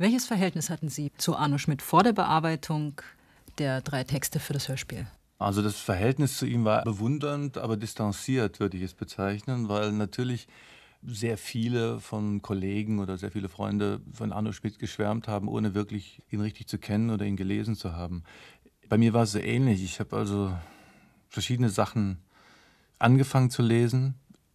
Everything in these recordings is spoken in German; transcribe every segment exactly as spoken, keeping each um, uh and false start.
Welches Verhältnis hatten Sie zu Arno Schmidt vor der Bearbeitung der drei Texte für das Hörspiel? Also das Verhältnis zu ihm war bewundernd, aber distanziert, würde ich es bezeichnen, weil natürlich sehr viele von Kollegen oder sehr viele Freunde von Arno Schmidt geschwärmt haben, ohne wirklich ihn richtig zu kennen oder ihn gelesen zu haben. Bei mir war es so ähnlich. Ich habe also verschiedene Sachen angefangen zu lesen,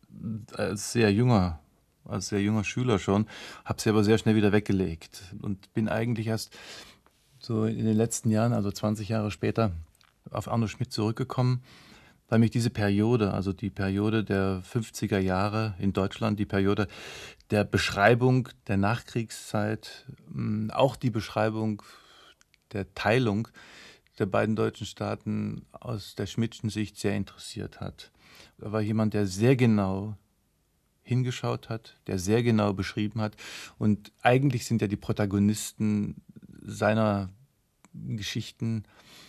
als sehr junger, als sehr junger Schüler schon, habe sie aber sehr schnell wieder weggelegt und bin eigentlich erst so in den letzten Jahren, also zwanzig Jahre später, auf Arno Schmidt zurückgekommen, weil mich diese Periode, also die Periode der fünfziger Jahre in Deutschland, die Periode der Beschreibung der Nachkriegszeit, auch die Beschreibung der Teilung der beiden deutschen Staaten aus der Schmidtschen Sicht sehr interessiert hat. Er war jemand, der sehr genau hingeschaut hat, der sehr genau beschrieben hat. Und eigentlich sind ja die Protagonisten seiner Geschichten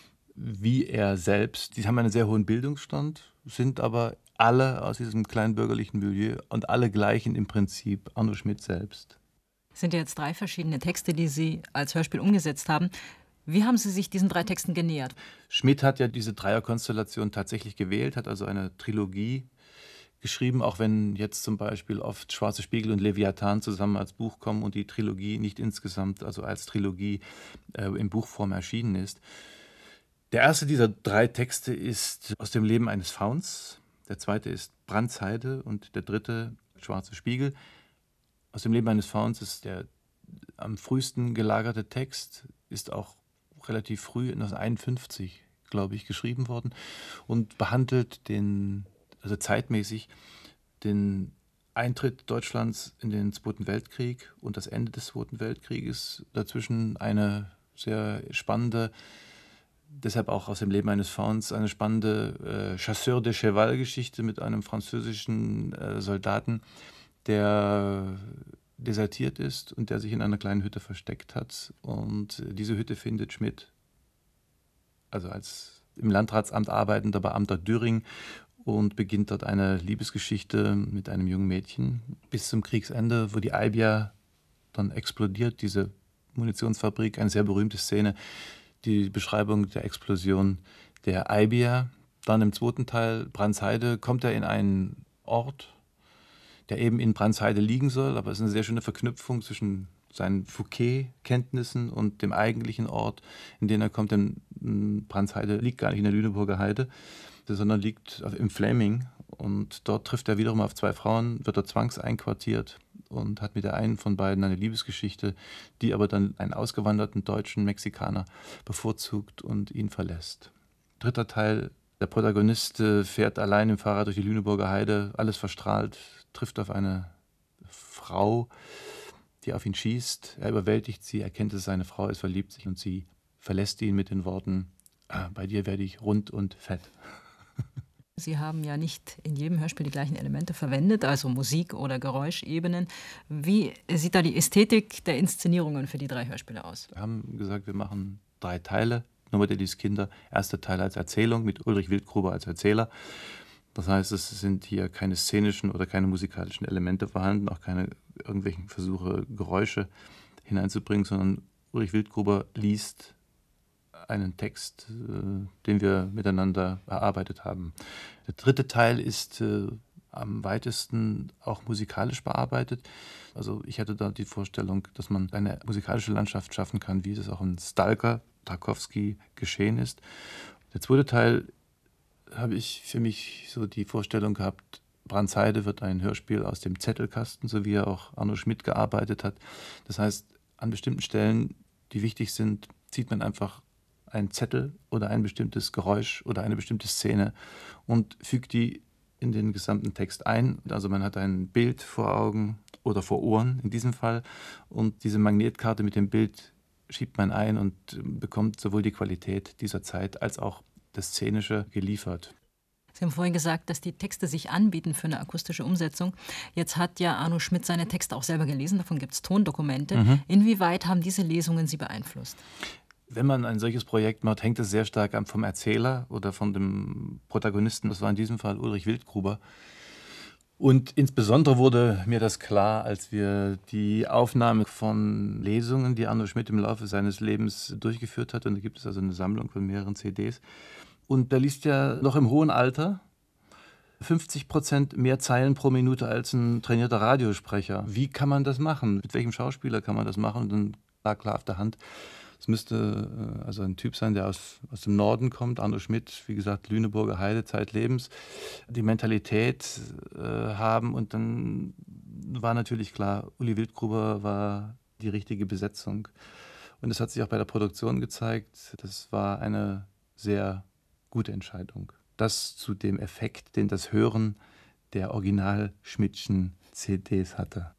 wie er selbst. Die haben einen sehr hohen Bildungsstand, sind aber alle aus diesem kleinbürgerlichen Milieu und alle gleichen im Prinzip Arno Schmidt selbst. Es sind ja jetzt drei verschiedene Texte, die Sie als Hörspiel umgesetzt haben. Wie haben Sie sich diesen drei Texten genähert? Schmidt hat ja diese Dreierkonstellation tatsächlich gewählt, hat also eine Trilogie geschrieben, auch wenn jetzt zum Beispiel oft Schwarze Spiegel und Leviathan zusammen als Buch kommen und die Trilogie nicht insgesamt, also als Trilogie äh, in Buchform erschienen ist. Der erste dieser drei Texte ist Aus dem Leben eines Fauns, der zweite ist Brandsheide und der dritte Schwarze Spiegel. Aus dem Leben eines Fauns ist der am frühesten gelagerte Text, ist auch relativ früh, neunzehnhunderteinundfünfzig, glaube ich, geschrieben worden und behandelt den, also zeitmäßig, den Eintritt Deutschlands in den Zweiten Weltkrieg und das Ende des Zweiten Weltkrieges. Dazwischen eine sehr spannende, deshalb auch Aus dem Leben eines Fauns, eine spannende äh, Chasseur de Cheval-Geschichte mit einem französischen äh, Soldaten, der desertiert ist und der sich in einer kleinen Hütte versteckt hat. Und diese Hütte findet Schmidt, also als im Landratsamt arbeitender Beamter Düring, und beginnt dort eine Liebesgeschichte mit einem jungen Mädchen bis zum Kriegsende, wo die Aibia dann explodiert, diese Munitionsfabrik, eine sehr berühmte Szene, die Beschreibung der Explosion der Aibia. Dann im zweiten Teil, Brandsheide, kommt er in einen Ort, der eben in Brandsheide liegen soll, aber es ist eine sehr schöne Verknüpfung zwischen seinen Fouquet-Kenntnissen und dem eigentlichen Ort, in den er kommt. Denn Brandsheide liegt gar nicht in der Lüneburger Heide, sondern liegt im Fläming. Und dort trifft er wiederum auf zwei Frauen, wird dort zwangseinquartiert und hat mit der einen von beiden eine Liebesgeschichte, die aber dann einen ausgewanderten deutschen Mexikaner bevorzugt und ihn verlässt. Dritter Teil, der Protagonist fährt allein im Fahrrad durch die Lüneburger Heide, alles verstrahlt, trifft auf eine Frau, die auf ihn schießt. Er überwältigt sie, erkennt, dass es seine Frau ist, verliebt sich und sie verlässt ihn mit den Worten: ah, bei dir werde ich rund und fett. Sie haben ja nicht in jedem Hörspiel die gleichen Elemente verwendet, also Musik- oder Geräuschebenen. Wie sieht da die Ästhetik der Inszenierungen für die drei Hörspiele aus? Wir haben gesagt, wir machen drei Teile. Novodelis Kinder, erster Teil als Erzählung mit Ulrich Wildgruber als Erzähler. Das heißt, es sind hier keine szenischen oder keine musikalischen Elemente vorhanden, auch keine irgendwelchen Versuche, Geräusche hineinzubringen, sondern Ulrich Wildgruber liest einen Text, äh, den wir miteinander erarbeitet haben. Der dritte Teil ist äh, am weitesten auch musikalisch bearbeitet. Also ich hatte da die Vorstellung, dass man eine musikalische Landschaft schaffen kann, wie es auch in Stalker, Tarkowski geschehen ist. Der zweite Teil habe ich für mich so die Vorstellung gehabt, Brandsheide wird ein Hörspiel aus dem Zettelkasten, so wie er auch Arno Schmidt gearbeitet hat. Das heißt, an bestimmten Stellen, die wichtig sind, zieht man einfach einen Zettel oder ein bestimmtes Geräusch oder eine bestimmte Szene und fügt die in den gesamten Text ein. Also man hat ein Bild vor Augen oder vor Ohren in diesem Fall und diese Magnetkarte mit dem Bild schiebt man ein und bekommt sowohl die Qualität dieser Zeit als auch das Szenische geliefert. Sie haben vorhin gesagt, dass die Texte sich anbieten für eine akustische Umsetzung. Jetzt hat ja Arno Schmidt seine Texte auch selber gelesen, davon gibt es Tondokumente. Mhm. Inwieweit haben diese Lesungen Sie beeinflusst? Wenn man ein solches Projekt macht, hängt es sehr stark vom Erzähler oder von dem Protagonisten. Das war in diesem Fall Ulrich Wildgruber. Und insbesondere wurde mir das klar, als wir die Aufnahme von Lesungen, die Arno Schmidt im Laufe seines Lebens durchgeführt hat, und da gibt es also eine Sammlung von mehreren C Ds. Und da liest er noch im hohen Alter fünfzig Prozent mehr Zeilen pro Minute als ein trainierter Radiosprecher. Wie kann man das machen? Mit welchem Schauspieler kann man das machen? Und dann lag klar auf der Hand, es müsste äh, also ein Typ sein, der aus, aus dem Norden kommt. Arno Schmidt, wie gesagt, Lüneburger Heide, zeitlebens, die Mentalität äh, haben. Und dann war natürlich klar, Uli Wildgruber war die richtige Besetzung. Und das hat sich auch bei der Produktion gezeigt. Das war eine sehr gute Entscheidung. Das zu dem Effekt, den das Hören der Original-Schmidtschen C Ds hatte.